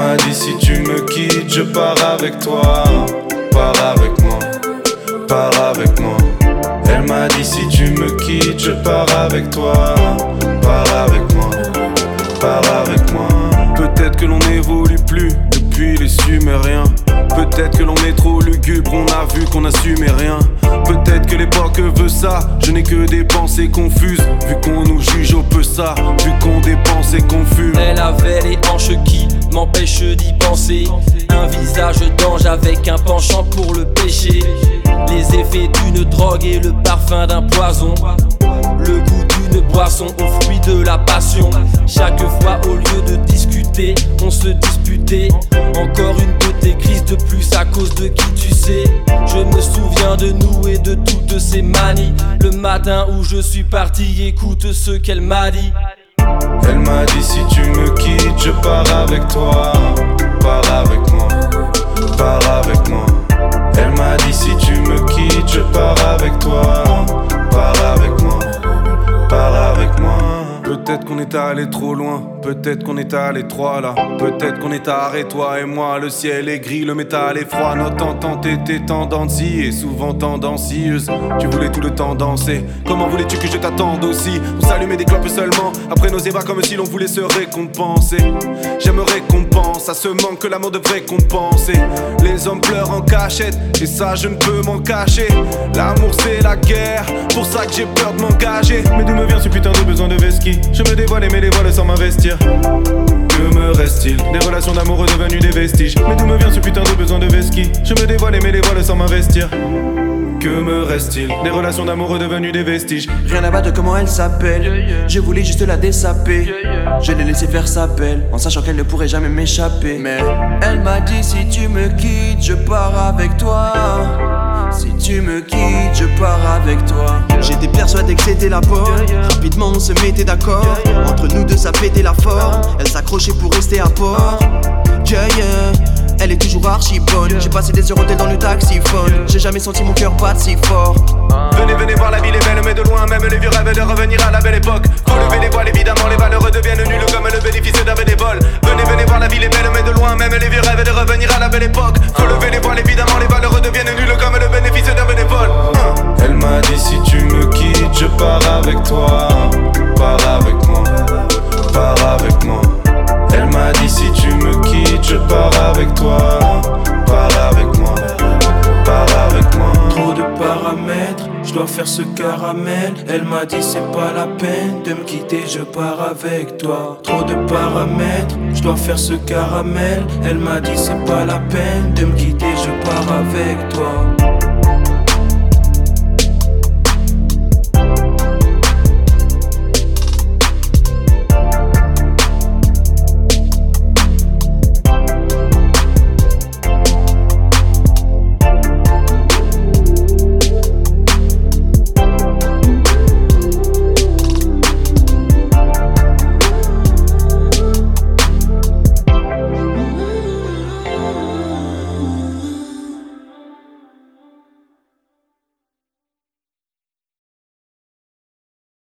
m'a dit si tu me quittes, je pars avec toi. Pars avec moi, pars avec moi. Elle m'a dit si tu me quittes, je pars avec toi. Pars avec moi, pars avec moi. Peut-être que l'on n'évolue plus depuis les Sumériens. Peut-être que l'on est trop lugubre, on a vu qu'on n'assumait rien. Peut-être que l'époque veut ça, je n'ai que des pensées confuses. Vu qu'on nous juge au peu ça, vu qu'on dépense et qu'on fume. Elle avait les hanches qui m'empêchent d'y penser. Un visage d'ange avec un penchant pour le péché. Les effets d'une drogue et le parfum d'un poison. Le goût d'une boisson au fruit de la passion. Chaque fois au lieu de discuter, on se disputait. Encore une de tes crises de plus à cause de qui tu sais. Je me souviens de nous et de toutes ces manies. Le matin où je suis parti, écoute ce qu'elle m'a dit. Elle m'a dit si tu me quittes, je pars avec toi. Pars avec moi, pars avec moi. Elle m'a dit si tu me quittes, je pars avec toi. Pars avec moi, pars avec moi. Peut-être qu'on est allé trop loin, peut-être qu'on est allé trop là. Peut-être qu'on est arrêté toi et moi. Le ciel est gris, le métal est froid. Notre entente était tendancieux et souvent tendancieuse. Tu voulais tout le temps danser, comment voulais-tu que je t'attende aussi? On s'allumait des clopes seulement après nos ébats, comme si l'on voulait se récompenser. J'aimerais qu'on pense à ce manque que l'amour devrait compenser. Les hommes pleurent en cachette et ça je ne peux m'en cacher. L'amour c'est la guerre, pour ça que j'ai peur de m'engager. Mais d'où me vient ce putain de besoin de vesquille? Je me dévoile et mes voiles sans m'investir. Que me reste-t-il? Des relations d'amour devenues des vestiges. Mais d'où me vient ce putain de besoin de vesquille? Je me dévoile et mes voiles sans m'investir. Que me reste-t-il? Des relations d'amour devenues des vestiges. Rien à battre de comment elle s'appelle. Je voulais juste la dessaper. Je l'ai laissé faire sa belle, en sachant qu'elle ne pourrait jamais m'échapper. Mais elle m'a dit si tu me quittes, je pars avec toi. Si tu me quittes, je pars avec toi. J'étais persuadé que c'était la bonne. Rapidement on se mettait d'accord. Entre nous deux ça pétait la forme. Elle s'accrochait pour rester à port. Yeah, yeah. Elle est toujours archi bonne. J'ai passé des heures au tel dans le taxiphone. J'ai jamais senti mon cœur battre si fort. Venez, venez voir, la ville est belle, mais de loin, même les vieux rêvent de revenir à la belle époque. Faut lever les voiles, évidemment, les valeurs deviennent nulles comme le bénéfice d'un bénévole. Venez, venez voir, la ville est belle, mais de loin, même les vieux rêvent de revenir à la belle époque. Faut lever les voiles, évidemment, les valeurs deviennent nulles comme le bénéfice d'un bénévole. Elle m'a dit si tu me quittes, je pars avec toi. Pars avec moi, pars avec moi. Elle m'a dit si tu me quittes, je pars avec toi. Pars avec moi, pars avec moi. Trop de paramètres, je dois faire ce caramel. Elle m'a dit c'est pas la peine de me quitter, je pars avec toi. Trop de paramètres, je dois faire ce caramel. Elle m'a dit c'est pas la peine de me quitter, je pars avec toi.